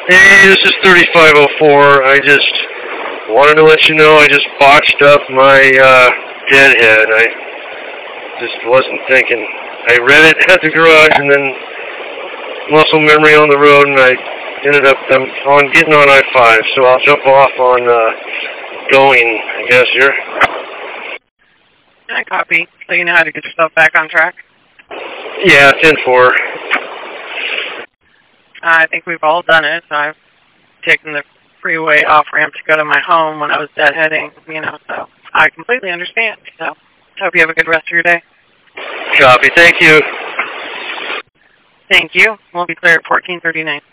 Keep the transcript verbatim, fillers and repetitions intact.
Hey, this is thirty-five oh four. I just wanted to let you know I just botched up my uh, deadhead. I just wasn't thinking. I read it at the garage and then muscle memory on the road, and I ended up um, on getting on I five. So I'll jump off on uh, going, I guess, here. I copy. So you know how to get yourself back on track? Yeah, ten four. I think we've all done it. I've taken the freeway off-ramp to go to my home when I was deadheading, you know, so I completely understand. So hope you have a good rest of your day. Copy. Thank you. Thank you. We'll be clear at fourteen thirty-nine.